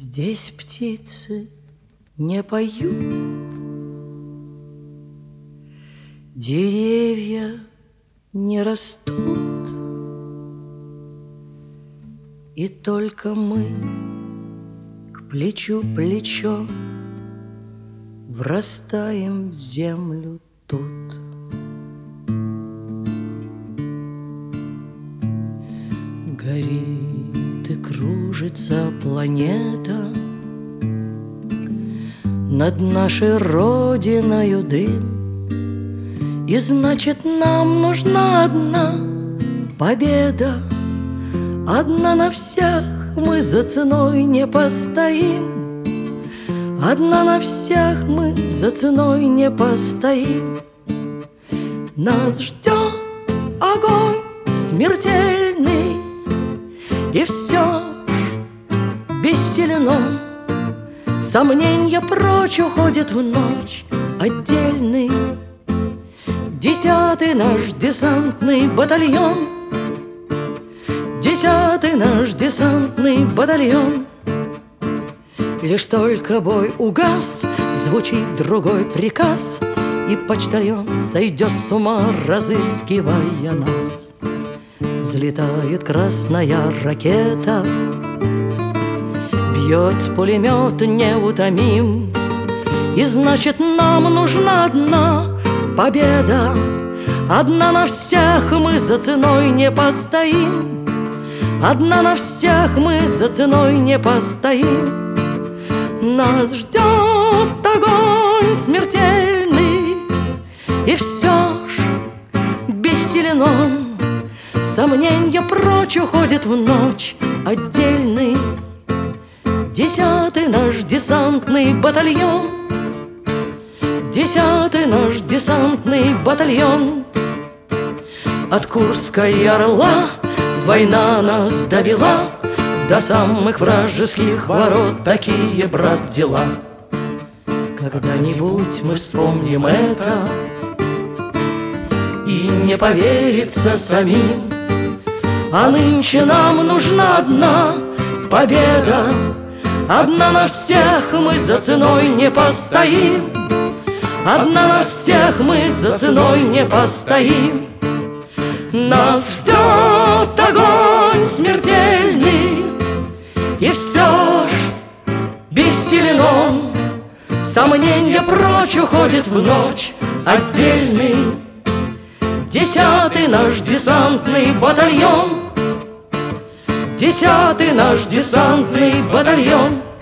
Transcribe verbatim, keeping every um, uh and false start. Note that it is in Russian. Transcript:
Здесь птицы не поют, деревья не растут, и только мы к плечу плечо врастаем в землю тут. Горит и кружится планета, над нашей родиною дым, и значит, нам нужна одна победа. Одна на всех, мы за ценой не постоим. Одна на всех, мы за ценой не постоим. Нас ждет огонь смертельный, и все ж бессилен он. Сомненья прочь уходят в ночь отдельный. Десятый наш десантный батальон, десятый наш десантный батальон. Лишь только бой угас, звучит другой приказ, и почтальон сойдет с ума, разыскивая нас. Взлетает красная ракета, бьет пулемет неутомим, и значит, нам нужна одна победа. Одна на всех, мы за ценой не постоим. Одна на всех, мы за ценой не постоим. Нас ждет огонь смертельный, и все ж бессилен он. Сомненья прочь уходят в ночь отдельный. Десятый наш десантный батальон, десятый наш десантный батальон. От Курска и Орла война нас довела до самых вражеских ворот. Такие, брат, дела. Когда-нибудь мы вспомним это, и не поверится самим. А нынче нам нужна одна победа. Одна на всех, мы за ценой не постоим. Одна на всех, мы за ценой не постоим. Нас ждет огонь смертельный, и все ж бессилен он. Сомненья прочь уходят в ночь отдельный. Десятый наш десантный батальон, десятый наш десантный батальон.